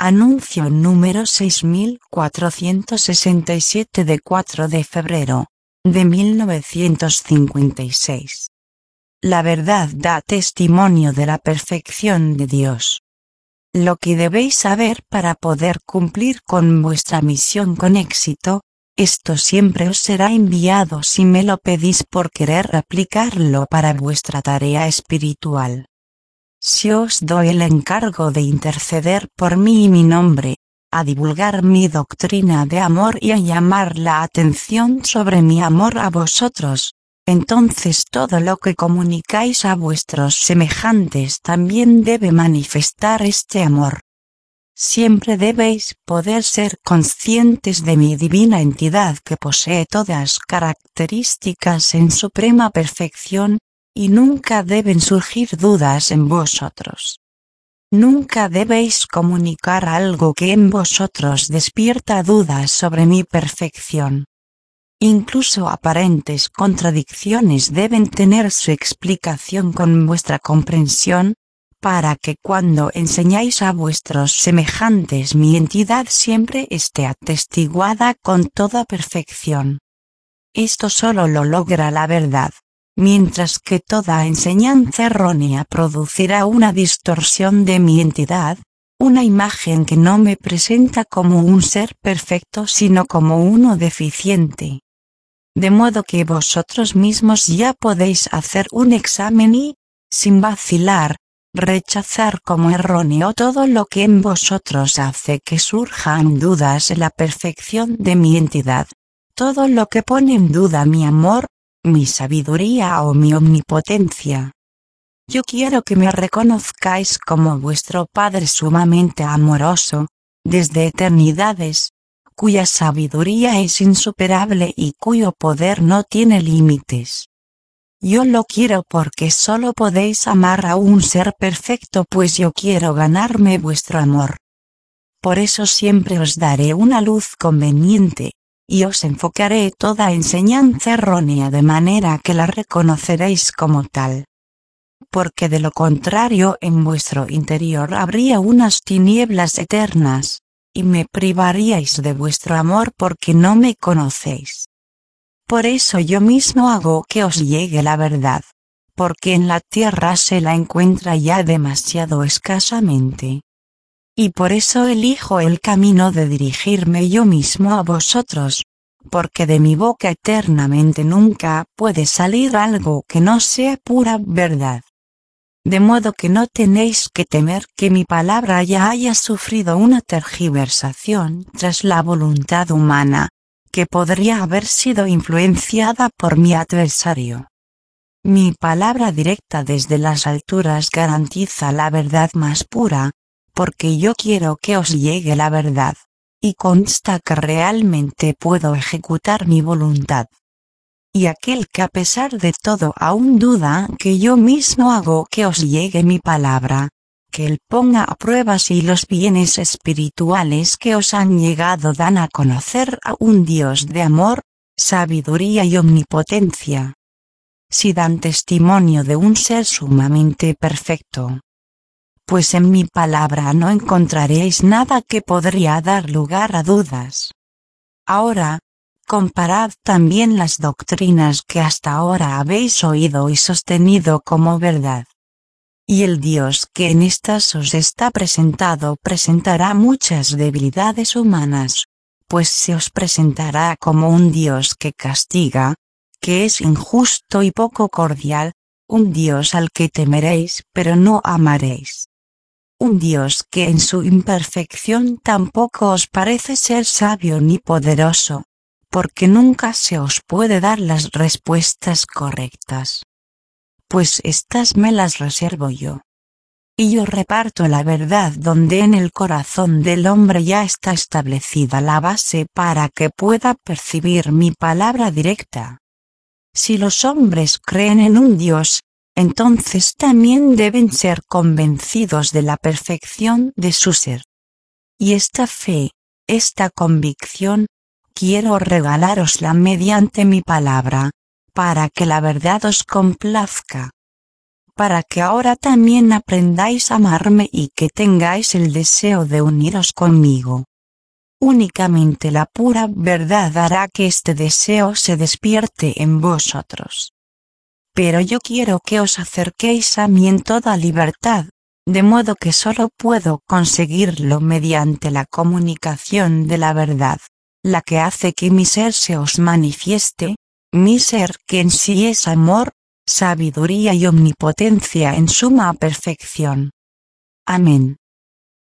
Anuncio número 6467 de 4 de febrero de 1956. La verdad da testimonio de la perfección de Dios. Lo que debéis saber para poder cumplir con vuestra misión con éxito, esto siempre os será enviado si me lo pedís por querer aplicarlo para vuestra tarea espiritual. Si os doy el encargo de interceder por mí y mi nombre, a divulgar mi doctrina de amor y a llamar la atención sobre mi amor a vosotros, entonces todo lo que comunicáis a vuestros semejantes también debe manifestar este amor. Siempre debéis poder ser conscientes de mi divina entidad que posee todas características en suprema perfección, y nunca deben surgir dudas en vosotros. Nunca debéis comunicar algo que en vosotros despierta dudas sobre mi perfección. Incluso aparentes contradicciones deben tener su explicación con vuestra comprensión, para que cuando enseñáis a vuestros semejantes mi entidad siempre esté atestiguada con toda perfección. Esto solo lo logra la verdad, mientras que toda enseñanza errónea producirá una distorsión de mi entidad, una imagen que no me presenta como un ser perfecto sino como uno deficiente. De modo que vosotros mismos ya podéis hacer un examen y, sin vacilar, rechazar como erróneo todo lo que en vosotros hace que surjan dudas en la perfección de mi entidad, todo lo que pone en duda mi amor, mi sabiduría o mi omnipotencia. Yo quiero que me reconozcáis como vuestro Padre sumamente amoroso, desde eternidades, cuya sabiduría es insuperable y cuyo poder no tiene límites. Yo lo quiero porque solo podéis amar a un ser perfecto, pues yo quiero ganarme vuestro amor. Por eso siempre os daré una luz conveniente, y os enfocaré toda enseñanza errónea de manera que la reconoceréis como tal. Porque de lo contrario en vuestro interior habría unas tinieblas eternas, y me privaríais de vuestro amor porque no me conocéis. Por eso yo mismo hago que os llegue la verdad, porque en la tierra se la encuentra ya demasiado escasamente. Y por eso elijo el camino de dirigirme yo mismo a vosotros, porque de mi boca eternamente nunca puede salir algo que no sea pura verdad. De modo que no tenéis que temer que mi palabra ya haya sufrido una tergiversación tras la voluntad humana, que podría haber sido influenciada por mi adversario. Mi palabra directa desde las alturas garantiza la verdad más pura, porque yo quiero que os llegue la verdad, y consta que realmente puedo ejecutar mi voluntad. Y aquel que a pesar de todo aún duda que yo mismo hago que os llegue mi palabra, que él ponga a prueba si los bienes espirituales que os han llegado dan a conocer a un Dios de amor, sabiduría y omnipotencia. Si dan testimonio de un ser sumamente perfecto. Pues en mi palabra no encontraréis nada que podría dar lugar a dudas. Ahora, comparad también las doctrinas que hasta ahora habéis oído y sostenido como verdad. Y el Dios que en estas os está presentado presentará muchas debilidades humanas, pues se os presentará como un Dios que castiga, que es injusto y poco cordial, un Dios al que temeréis pero no amaréis. Un Dios que en su imperfección tampoco os parece ser sabio ni poderoso, porque nunca se os puede dar las respuestas correctas. Pues estas me las reservo yo. Y yo reparto la verdad donde en el corazón del hombre ya está establecida la base para que pueda percibir mi palabra directa. Si los hombres creen en un Dios, entonces también deben ser convencidos de la perfección de su ser. Y esta fe, esta convicción, quiero regalárosla mediante mi palabra, para que la verdad os complazca. para que ahora también aprendáis a amarme y que tengáis el deseo de uniros conmigo. Únicamente la pura verdad hará que este deseo se despierte en vosotros. Pero yo quiero que os acerquéis a mí en toda libertad, de modo que solo puedo conseguirlo mediante la comunicación de la verdad, la que hace que mi ser se os manifieste, mi ser que en sí es amor, sabiduría y omnipotencia en suma perfección. Amén.